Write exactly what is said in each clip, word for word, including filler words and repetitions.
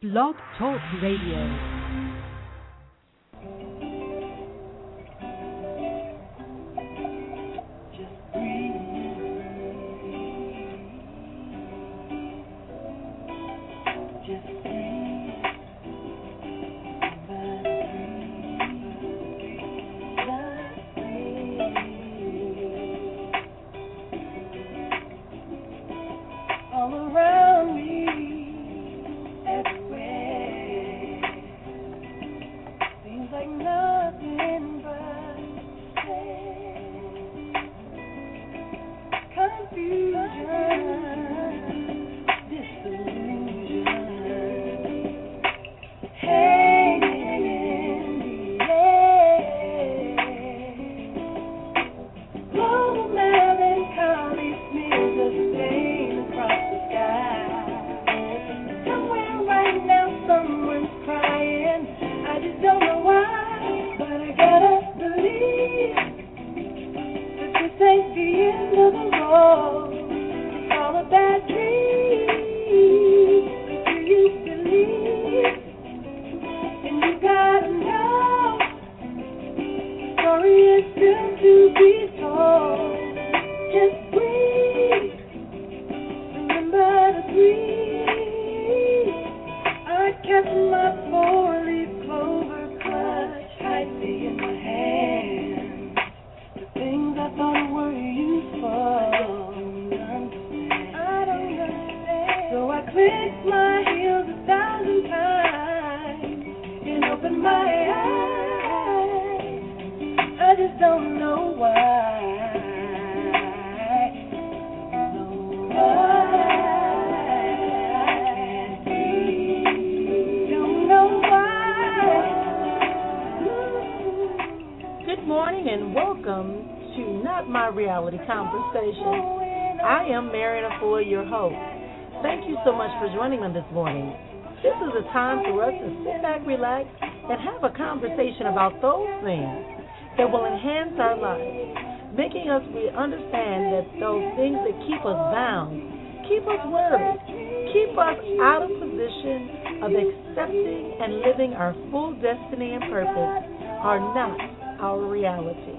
Blog Talk Radio. This morning. This is a time for us to sit back, relax, and have a conversation about those things that will enhance our lives, making us we understand that those things that keep us bound, keep us worried, keep us out of position of accepting and living our full destiny and purpose are not our reality.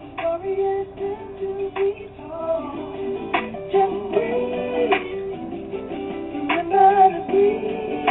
Just breathe. Remember to breathe.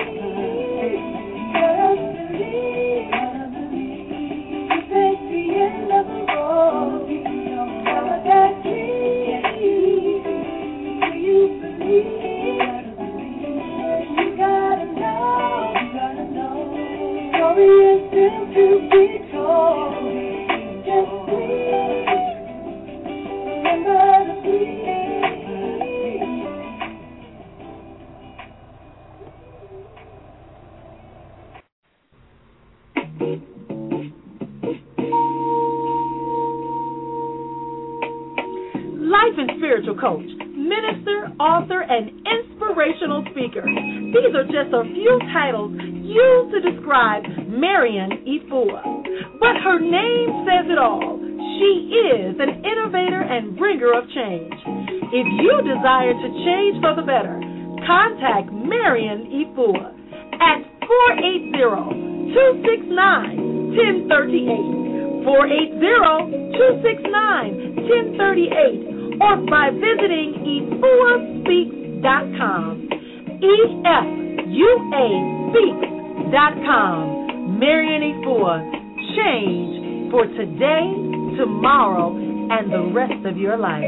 Coach, minister, author, and inspirational speaker. These are just a few titles used to describe Marion Efua. But her name says it all. She is an innovator and bringer of change. If you desire to change for the better, contact Marion Efua at four eight zero, two six nine, one zero three eight, four eight zero, two six nine, one zero three eight, or by visiting efua speaks dot com. E F U A speaks dot com. Marion Efua, change for today, tomorrow, and the rest of your life.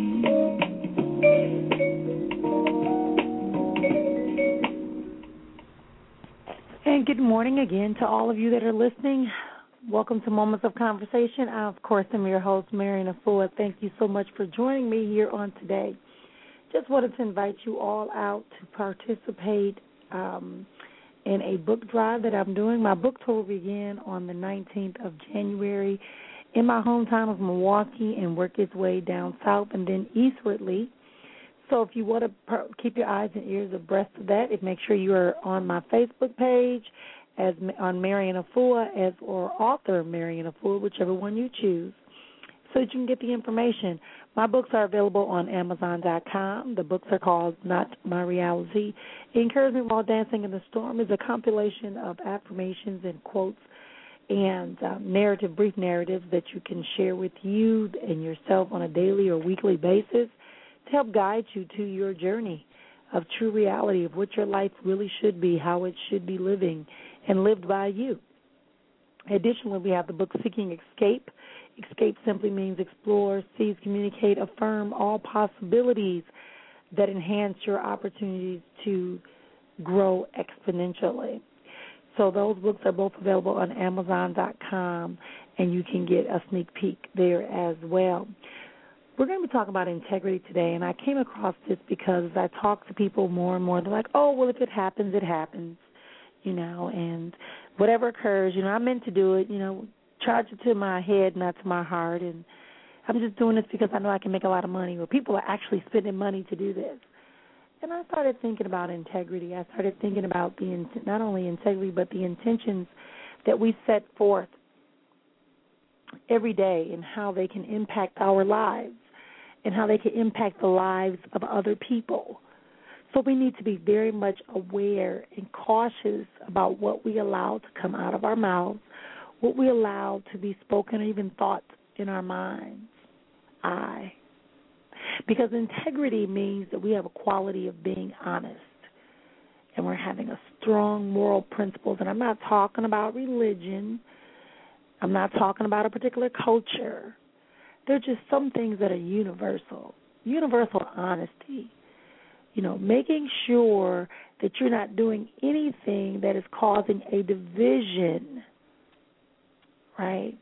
And good morning again to all of you that are listening. Welcome to Moments of Conversation. I, of course, am your host, Marion Efua. Thank you so much for joining me here on today. Just wanted to invite you all out to participate um, in a book drive that I'm doing. My book tour will begin on the nineteenth of January in my hometown of Milwaukee and work its way down south and then eastwardly. So if you want to per- keep your eyes and ears abreast of that, make sure you are on my Facebook page as on Marion Efua as or author Marion Efua, whichever one you choose, so that you can get the information. My books are available on Amazon dot com. The books are called Not My Reality. Encouragement While Dancing in the Storm is a compilation of affirmations and quotes and um, narrative, brief narratives that you can share with you and yourself on a daily or weekly basis to help guide you to your journey of true reality of what your life really should be, how it should be living, and lived by you. Additionally, we have the book Seeking Escape. Escape simply means explore, seize, communicate, affirm all possibilities that enhance your opportunities to grow exponentially. So those books are both available on Amazon dot com, and you can get a sneak peek there as well. We're going to be talking about integrity today, and I came across this because as I talk to people more and more, they're like, oh, well, if it happens, it happens, you know, and whatever occurs, you know, I meant to do it, you know, charge it to my head, not to my heart, and I'm just doing this because I know I can make a lot of money, or people are actually spending money to do this. And I started thinking about integrity. I started thinking about the not only integrity, but the intentions that we set forth every day and how they can impact our lives and how they can impact the lives of other people. So we need to be very much aware and cautious about what we allow to come out of our mouths, what we allow to be spoken or even thought in our minds. I. Because integrity means that we have a quality of being honest and we're having a strong moral principles. And I'm not talking about religion. I'm not talking about a particular culture. There are just some things that are universal. Universal honesty. You know, making sure that you're not doing anything that is causing a division, right?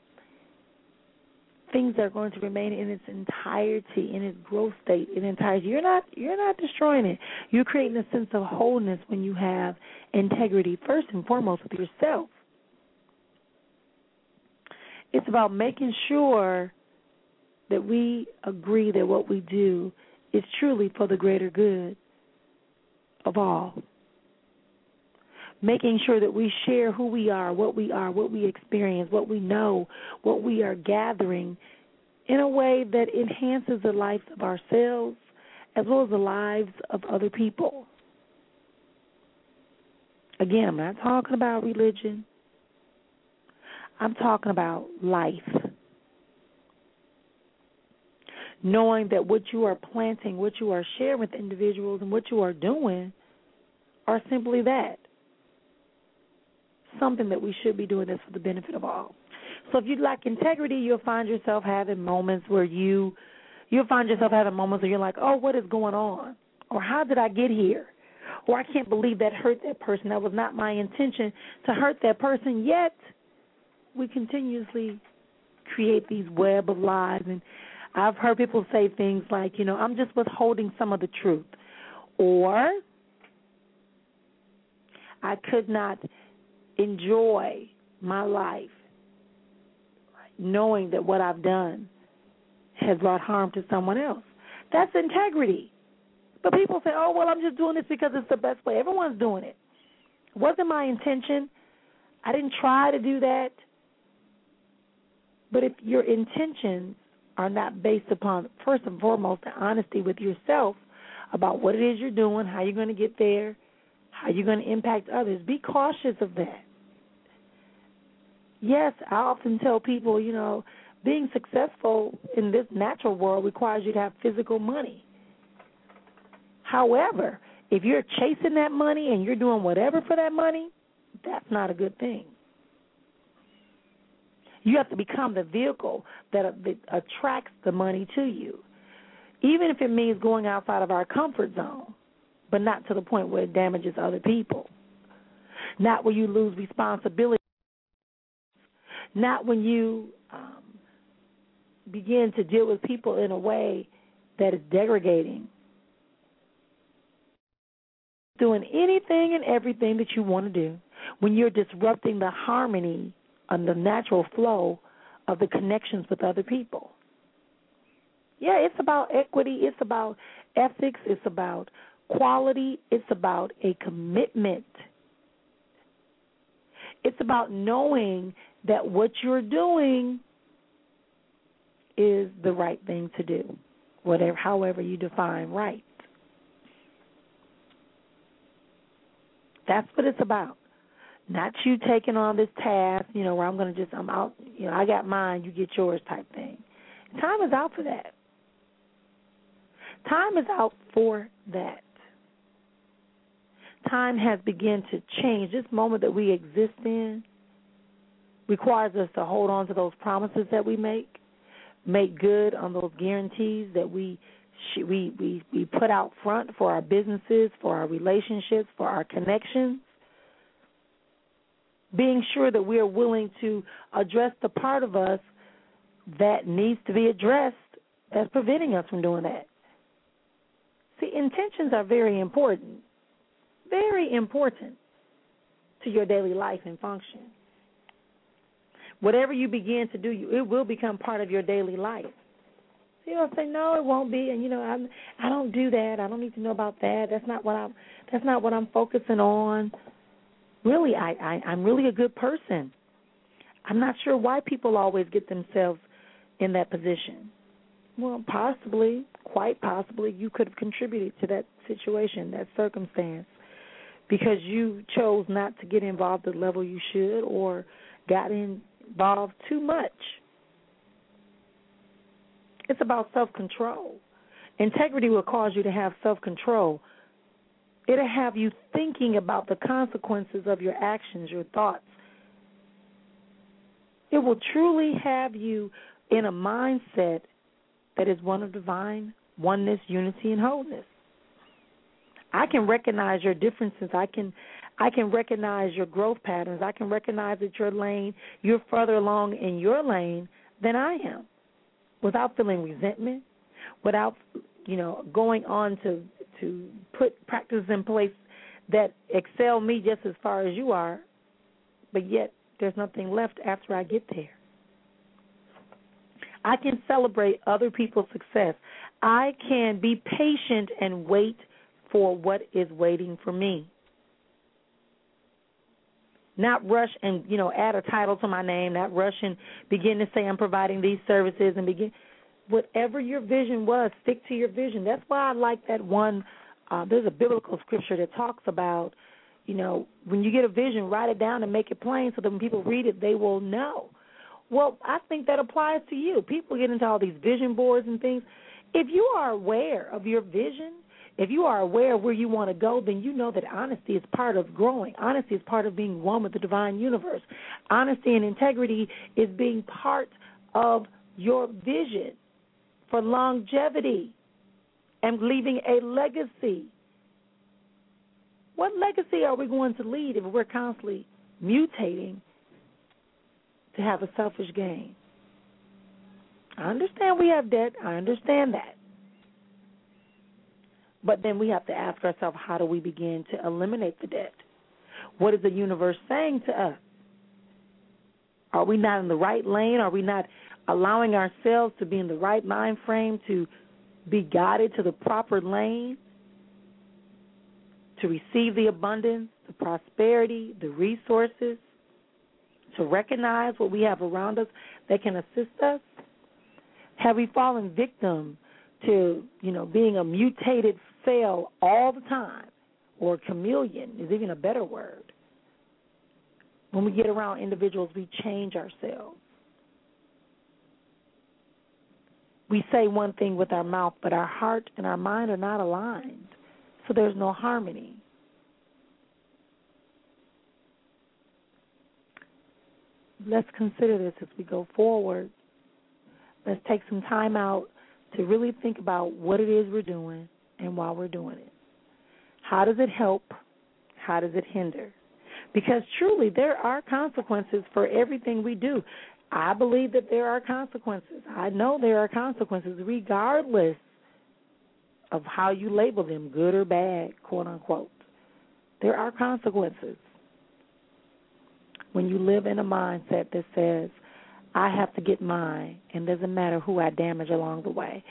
Things that are going to remain in its entirety, in its growth state, in entirety. You're not you're not destroying it. You're creating a sense of wholeness when you have integrity, first and foremost with yourself. It's about making sure that we agree that what we do is truly for the greater good of all. Making sure that we share who we are, what we are, what we experience, what we know, what we are gathering in a way that enhances the lives of ourselves as well as the lives of other people. Again, I'm not talking about religion. I'm talking about life. Knowing that what you are planting, what you are sharing with individuals, and what you are doing are simply that. Something that we should be doing this for the benefit of all. So if you lack integrity, you'll find yourself having moments where you, you'll find yourself having moments where you're like, oh, what is going on? Or how did I get here? Or I can't believe that hurt that person. That was not my intention to hurt that person. Yet we continuously create these web of lies. And I've heard people say things like, you know, I'm just withholding some of the truth. Or I could not enjoy my life knowing that what I've done has brought harm to someone else. That's integrity. But people say, oh, well, I'm just doing this because it's the best way. Everyone's doing it. It wasn't my intention. I didn't try to do that. But if your intentions are not based upon, first and foremost, the honesty with yourself about what it is you're doing, how you're going to get there, how you're going to impact others, be cautious of that. Yes, I often tell people, you know, being successful in this natural world requires you to have physical money. However, if you're chasing that money and you're doing whatever for that money, that's not a good thing. You have to become the vehicle that, that attracts the money to you, even if it means going outside of our comfort zone, but not to the point where it damages other people, not where you lose responsibility. Not when you um, begin to deal with people in a way that is degrading. Doing anything and everything that you want to do when you're disrupting the harmony and the natural flow of the connections with other people. Yeah, it's about equity. It's about ethics. It's about quality. It's about a commitment. It's about knowing that what you're doing is the right thing to do. whatever, however you define right. That's what it's about. Not you taking on this task, you know, where I'm going to just, I'm out, you know, I got mine, you get yours type thing. Time is out for that. Time is out for that. Time has begun to change. This moment that we exist in requires us to hold on to those promises that we make, make good on those guarantees that we we we, we put out front for our businesses, for our relationships, for our connections. Being sure that we are willing to address the part of us that needs to be addressed that's preventing us from doing that. See, intentions are very important, very important to your daily life and function. Whatever you begin to do, it will become part of your daily life. So you don't say, no, it won't be, and you know, I'm, I don't do that. I don't need to know about that. That's not what I'm. That's not what I'm focusing on. Really, I, I, I'm really a good person. I'm not sure why people always get themselves in that position. Well, possibly, quite possibly, you could have contributed to that situation, that circumstance, because you chose not to get involved at the level you should or got involved too much. It's about self-control. Integrity will cause you to have self-control. It'll have you thinking about the consequences of your actions, your thoughts. It will truly have you in a mindset that is one of divine oneness, unity, and wholeness. I can recognize your differences. I can I can recognize your growth patterns. I can recognize that your lane, you're further along in your lane than I am, without feeling resentment, without, you know, going on to to put practices in place that excel me just as far as you are, but yet there's nothing left after I get there. I can celebrate other people's success. I can be patient and wait for what is waiting for me. Not rush and, you know, add a title to my name, not rush and begin to say I'm providing these services and begin. Whatever your vision was, stick to your vision. That's why I like that one. Uh, there's a biblical scripture that talks about, you know, when you get a vision, write it down and make it plain so that when people read it, they will know. Well, I think that applies to you. People get into all these vision boards and things. If you are aware of your vision, if you are aware of where you want to go, then you know that honesty is part of growing. Honesty is part of being one with the divine universe. Honesty and integrity is being part of your vision for longevity and leaving a legacy. What legacy are we going to leave if we're constantly mutating to have a selfish gain? I understand we have debt. I understand that. But then we have to ask ourselves, how do we begin to eliminate the debt? What is the universe saying to us? Are we not in the right lane? Are we not allowing ourselves to be in the right mind frame to be guided to the proper lane, to receive the abundance, the prosperity, the resources, to recognize what we have around us that can assist us? Have we fallen victim to, you know, being a mutated cell all the time, or chameleon is even a better word? When we get around individuals, we change ourselves. We say one thing with our mouth, but our heart and our mind are not aligned, so there's no harmony. Let's consider this as we go forward. Let's take some time out to really think about what it is we're doing and why we're doing it. How does it help? How does it hinder? Because truly there are consequences for everything we do. I believe that there are consequences. I know there are consequences regardless of how you label them, good or bad, quote unquote. There are consequences when you live in a mindset that says, I have to get mine, and it doesn't matter who I damage along the way.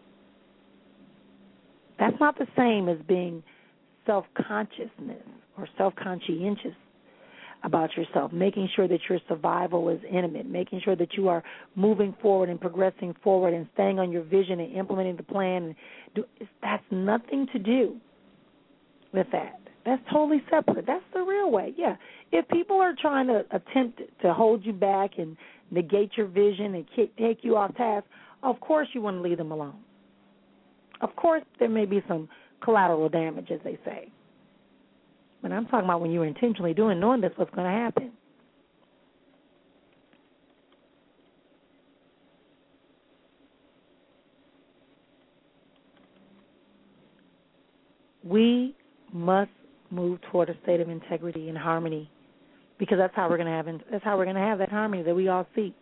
That's not the same as being self-consciousness or self-conscientious. about yourself, making sure that your survival is intimate, making sure that you are moving forward and progressing forward and staying on your vision and implementing the plan. And do, that's nothing to do with that. That's totally separate. That's the real way. Yeah. If people are trying to attempt to hold you back and negate your vision and kick, take you off task, of course you want to leave them alone. Of course there may be some collateral damage, as they say. But I'm talking about when you're intentionally doing, knowing that's what's going to happen. We must move toward a state of integrity and harmony, because that's how we're going to have that's how we're going to have that harmony that we all seek.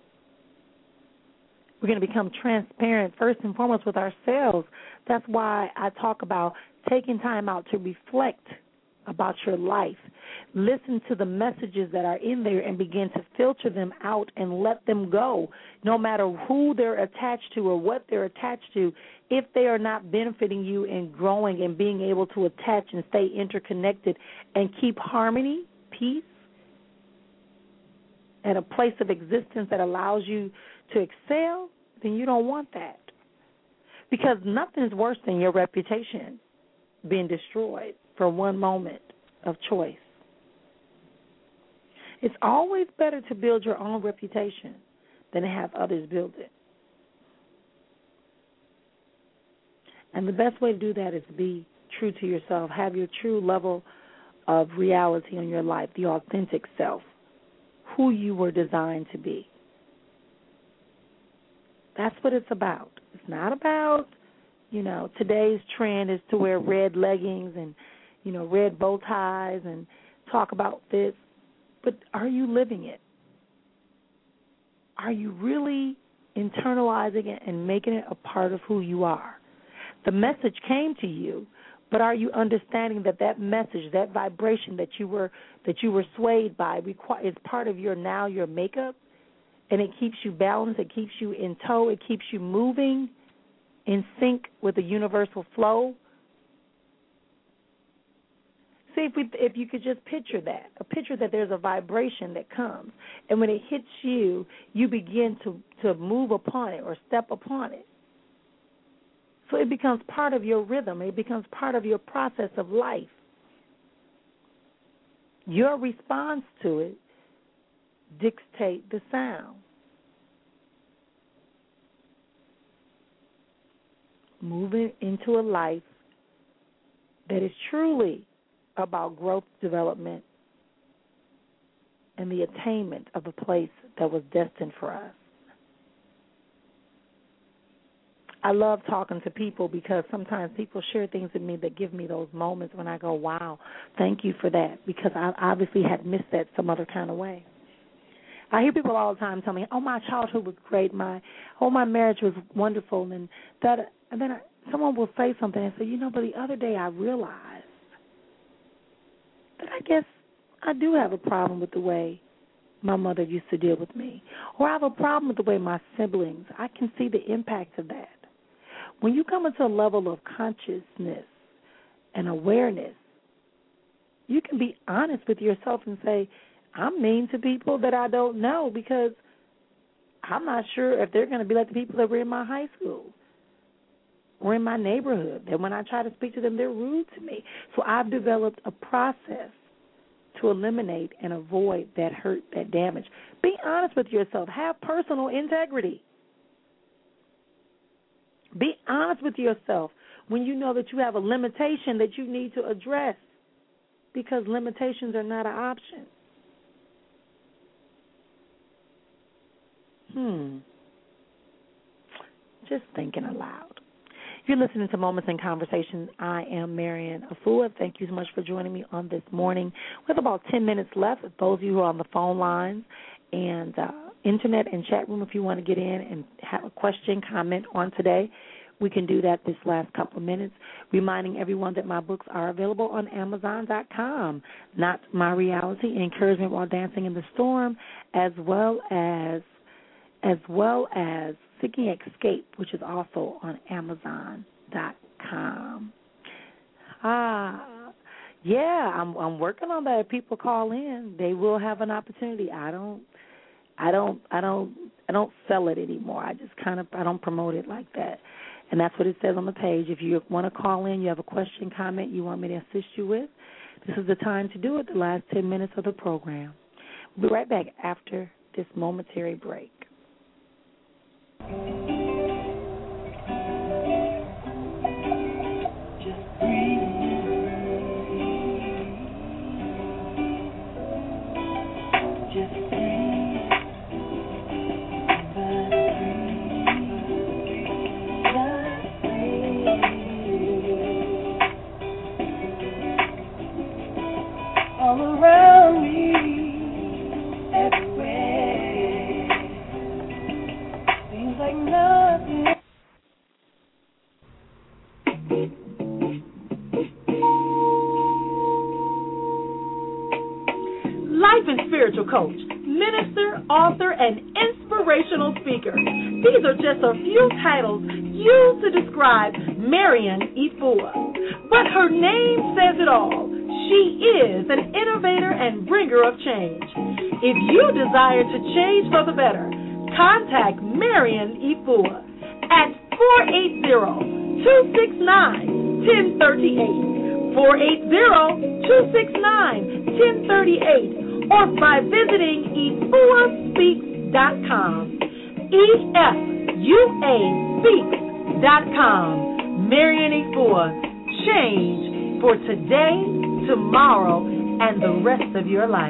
We're going to become transparent first and foremost with ourselves. That's why I talk about taking time out to reflect about your life. Listen to the messages that are in there and begin to filter them out and let them go, no matter who they're attached to or what they're attached to. If they are not benefiting you in growing and being able to attach and stay interconnected and keep harmony, peace, and a place of existence that allows you to excel, then you don't want that. Because nothing's worse than your reputation being destroyed for one moment of choice. It's always better to build your own reputation than to have others build it. And the best way to do that is to be true to yourself, have your true level of reality in your life, the authentic self, who you were designed to be. That's what it's about. It's not about, you know, today's trend is to wear red leggings and, you know, red bow ties and talk about this. But are you living it? Are you really internalizing it and making it a part of who you are? The message came to you, but are you understanding that that message, that vibration that you were that you were swayed by, is part of your now, your makeup, and it keeps you balanced, it keeps you in tow, it keeps you moving in sync with the universal flow? See, if, we, if you could just picture that, a picture that there's a vibration that comes, and when it hits you, you begin to, to move upon it or step upon it. So it becomes part of your rhythm. It becomes part of your process of life. Your response to it dictate the sound. Moving into a life that is truly about growth, development, and the attainment of a place that was destined for us. I love talking to people because sometimes people share things with me that give me those moments when I go, wow, thank you for that, because I obviously had missed that some other kind of way. I hear people all the time tell me, oh, my childhood was great, my oh, my marriage was wonderful, and that, and then I, someone will say something and say, you know, but the other day I realized that I guess I do have a problem with the way my mother used to deal with me, or I have a problem with the way my siblings, I can see the impact of that. When you come into a level of consciousness and awareness, you can be honest with yourself and say, I'm mean to people that I don't know because I'm not sure if they're going to be like the people that were in my high school or in my neighborhood, that when I try to speak to them, they're rude to me. So I've developed a process to eliminate and avoid that hurt, that damage. Be honest with yourself. Have personal integrity. Be honest with yourself when you know that you have a limitation that you need to address, because limitations are not an option. Hmm. Just thinking aloud. If you're listening to Moments in Conversation, I am Marian Afua. Thank you so much for joining me on this morning. We have about ten minutes left. Those of you who are on the phone lines and uh, internet and chat room, if you want to get in and have a question, comment on today, we can do that this last couple of minutes. Reminding everyone that my books are available on Amazon dot com. Not My Reality, Encouragement While Dancing in the Storm, as well as as well as Seeking Escape, which is also on Amazon dot com. Ah, Yeah, I'm I'm working on that. If people call in, they will have an opportunity. I don't I don't I don't I don't sell it anymore. I just kind of I don't promote it like that. And that's what it says on the page. If you want to call in, you have a question, comment you want me to assist you with, this is the time to do it, the last ten minutes of the program. We'll be right back after this momentary break. All around me, everywhere, seems like nothing. Life and spiritual coach, minister, author, and inspirational speaker. These are just a few titles used to describe Marian Ifua. But her name says it all. She is an innovator and bringer of change. If you desire to change for the better, contact Marian Ifua at four eight zero, two six nine, one zero three eight, four eight zero, two six nine, one zero three eight, or by visiting ifua speaks dot com. E F U A speaks dot com. Marian Ifua, change for today, tomorrow, and the rest of your life.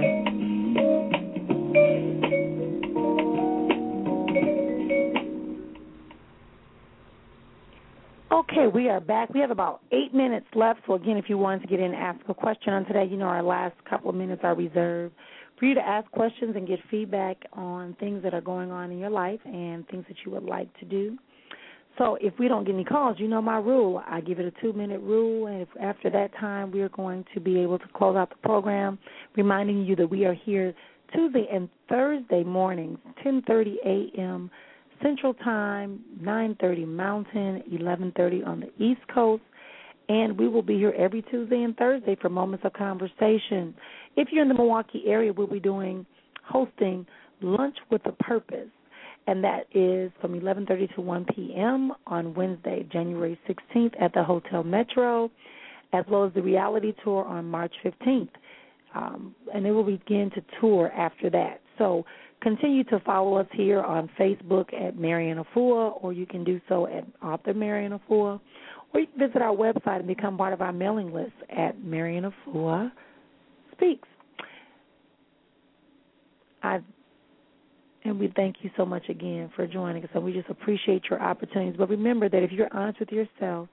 Okay, we are back. We have about eight minutes left. So, again, if you wanted to get in and ask a question on today, you know our last couple of minutes are reserved for you to ask questions and get feedback on things that are going on in your life and things that you would like to do. So if we don't get any calls, you know my rule. I give it a two-minute rule, and if after that time we are going to be able to close out the program, reminding you that we are here Tuesday and Thursday mornings, ten thirty a.m. Central Time, nine thirty Mountain, eleven thirty on the East Coast, and we will be here every Tuesday and Thursday for Moments of Conversation. If you're in the Milwaukee area, we'll be doing, hosting Lunch with a Purpose, and that is from eleven thirty to one p.m. on Wednesday, January sixteenth at the Hotel Metro, as well as the reality tour on March fifteenth. Um, and it will begin to tour after that. So continue to follow us here on Facebook at Marian Ifua, or you can do so at Author Marian Ifua, or you can visit our website and become part of our mailing list at Marian Ifua Speaks. I And we thank you so much again for joining us, and we just appreciate your opportunities. But remember that if you're honest with yourself,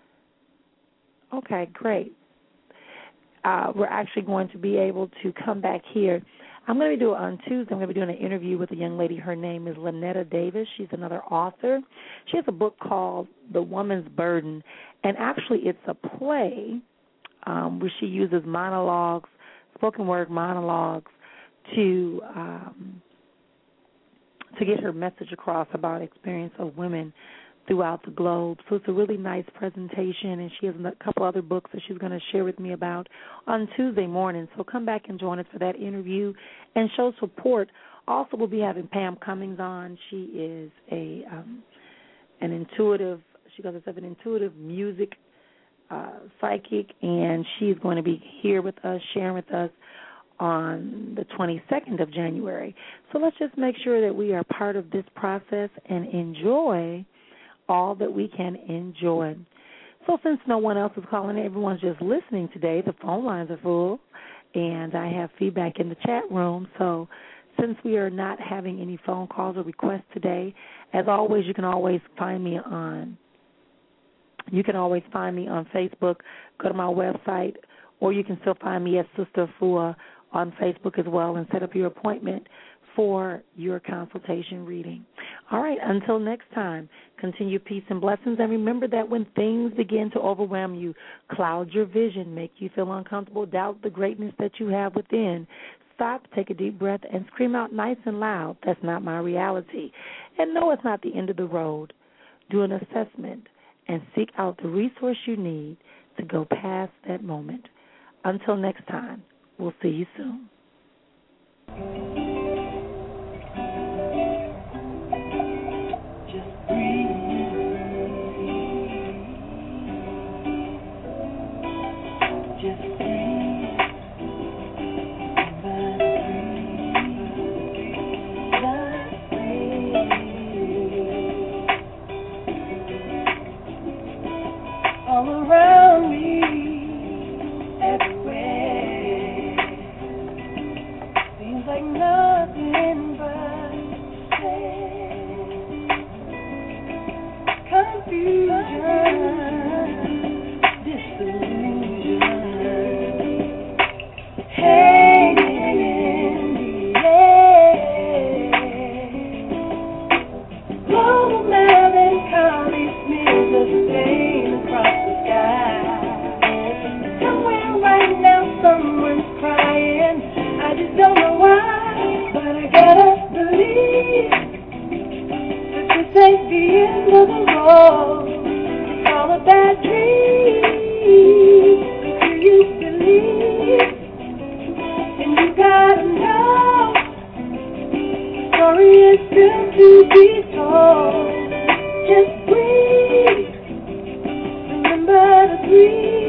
okay, great. Uh, we're actually going to be able to come back here. I'm going to do it on Tuesday. I'm going to be doing an interview with a young lady. Her name is Lynetta Davis. She's another author. She has a book called The Woman's Burden, and actually it's a play um, where she uses monologues, spoken word monologues, to um, to get her message across about experience of women throughout the globe. So it's a really nice presentation, and she has a couple other books that she's going to share with me about on Tuesday morning. So come back and join us for that interview and show support. Also, we'll be having Pam Cummings on. She is a um, an intuitive, she calls herself an intuitive music uh, psychic, and she's going to be here with us, sharing with us on the twenty-second of January. So let's just make sure that we are part of this process and enjoy all that we can enjoy. So since no one else is calling, everyone's just listening today, the phone lines are full, and I have feedback in the chat room. So since we are not having any phone calls or requests today, as always, you can always find me on you can always find me on Facebook. Go to my website, or you can still find me at Sister Ifua on Facebook as well, and set up your appointment for your consultation reading. All right, until next time, continue peace and blessings. And remember that when things begin to overwhelm you, cloud your vision, make you feel uncomfortable, doubt the greatness that you have within, stop, take a deep breath, and scream out nice and loud, "That's not my reality." And no, it's not the end of the road. Do an assessment and seek out the resource you need to go past that moment. until next time, we'll see you soon. Just breathe. Just breathe. But breathe. But breathe. All around me. Like nothing but confusion, disillusion, hanging in the air. Global melancholy smears a stain across the sky. Somewhere right now, someone's crying. I just don't know why, but I gotta believe that this ain't the end of the road. It's all a bad dream. Do you believe? And you gotta know the story is still to be told. Just breathe. Remember to breathe.